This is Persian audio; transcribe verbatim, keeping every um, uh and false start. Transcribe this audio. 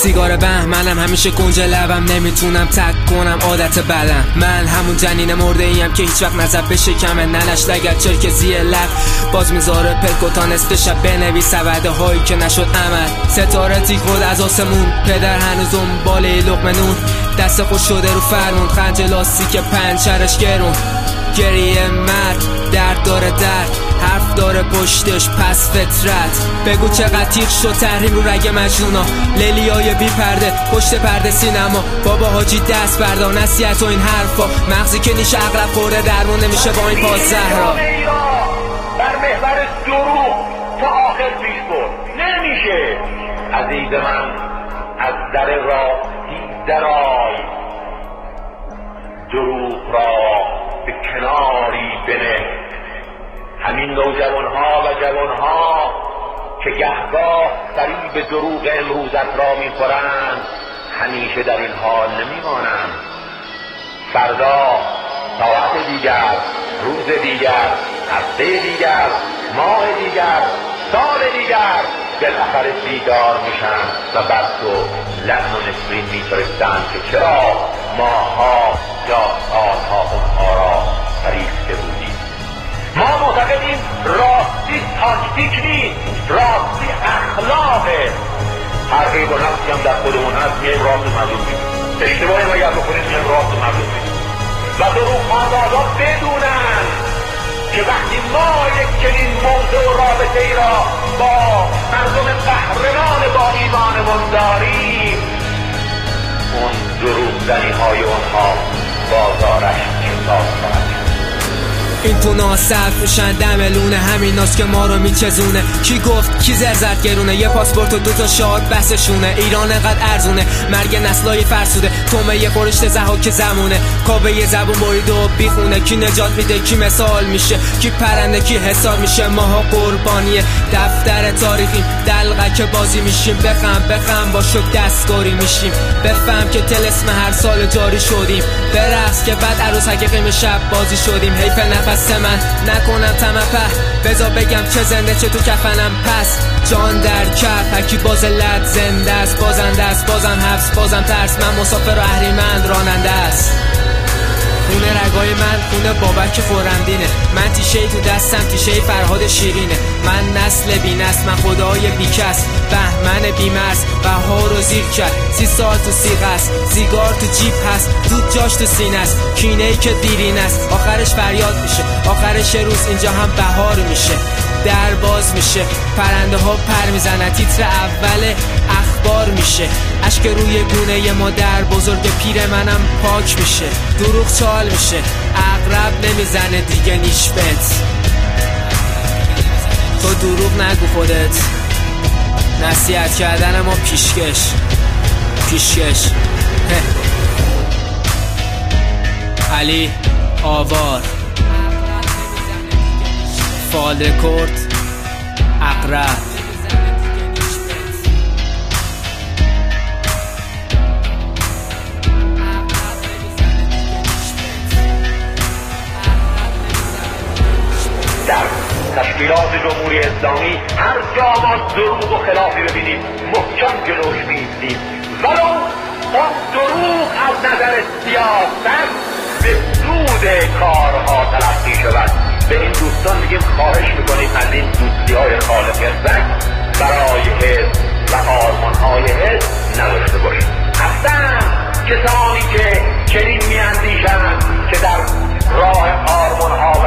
سیگار بهمنم همیشه کنج لبم، نمیتونم تک کنم عادت بدم. من همون جنین مرده ایم که هیچ وقت نزد به شکمه، ننش لگت چرکزی لب باز میذاره پلک و تا نصف شب بنویس وعده هایی که نشد عمل. ستاره تیک بود از آسمون، پدر هنوز دنباله لقمه نون، دست خوش شده رو فرمون، خنج لاستیک پنچرش گرون. گریه مرد درد داره درد، حرف داره پشتش پس فطرت. بگو چقدر تیغ شد تحریم رو رگ مجنونا، لیلیای بی پرده پشت پرده سینما. بابا حاجی دست بردار نصیحت و این حرفا، مغزی که نیشه اغلب خورده درمون نمیشه با این پاس زهرا. بر محور دروغ تا آخر پیش برد نمیشه. عزیز من از در راستی درآی، دروغ را به کناری بنه. همین نوجوانها و جوانها که گهگاه فریب دروغ امروزت را میخورند همیشه در این حال نمیمانند. فردا، ساعت دیگر، روز دیگر، هفته دیگر، ماه دیگر، سال دیگر بالاخره بیدار میشن و بر تو لعن و نفرین میفرستند که چرا ماها یا سالها اونها را فریفته بودیم. ما معتقدیم راستی تاکتیک نیست، راستی اخلاقه. هر عیب و نقصی هم در خودمون هست میایم راست مردم میگیم، اشتباهی هم اگر بکنیم میایم راست مردم میگیم و دروغ پردازا بدونن که وقتی ما یک چنین موضوع و رابطه ای را با مردم قهرمان با ایمانمون داریم، اون دروغ زنی های اونها بازارش کتاب خواهد. این پونا صرف میشن دم لونه، همین ناست که ما رو میچزونه. کی گفت کی زرزت گرونه، یه پاسپورت و دوتا شاد بسشونه. ایران انقدر ارزونه، مرگ نسلای فرسوده، تومه یه خورشت زهاک زمونه. کابه یه زبون برید و بیخونه، کی نجات میده کی مثال میشه، کی پرنده کی حساب میشه. ماها قربانیه دفتر تاریخیم، دلقه بازی میشیم. بخم بخم با شک دستگاری میشیم، بفهم که تلسم هر سال جاری شدیم. برقص که بعد عروسک قیم شب بازی شدیم. حیف نفس من نکنم تمپه، بذار بگم چه زنده چه تو کفنم. پس جان در کف هکی باز لد زنده است، بازنده است بازم حبس بازم ترس. من مسافر و اهریمند راننده است. خونه رگای من خونه بابک خورندینه، من تیشه تو دستم تیشه فرهاد شیرینه. من نسل بی نسل، من خدای بی کس، بهمن بی مرز بهار رو زیر کرد. سی سال تو سیغ است، سیگار تو جیب هست، دود جاش تو سینه است، کینه ای که دیرین است آخرش فریاد میشه. آخرش روز اینجا هم بهار میشه، در باز میشه، پرنده ها پر میزنن، تیتر اول اخبار میشه. اشک روی گونه مادر بزرگ پیر منم پاک میشه. دروغ چال میشه، عقرب نمیزنه دیگه نیشبت. تو دروغ نگو خودت، نصیحت کردن ما پیشکش پیشکش. علی آوار، فال رکورد، عقرب. در تشکیلات جمهوری اسلامی هر جا ما دروغ و خلافی ببینیم محکم جلوش می‌ایستیم، ولو اون دروغ از نظر سیاست به سود کارها تلقی شود. به این دوستان میگیم خواهش میکنیم از این دوستی های خالق رزق برای حزب و آرمان های حزب نداشته باشیم. اصلا کسانی که چنین میاندیشند که در راه آرمان ها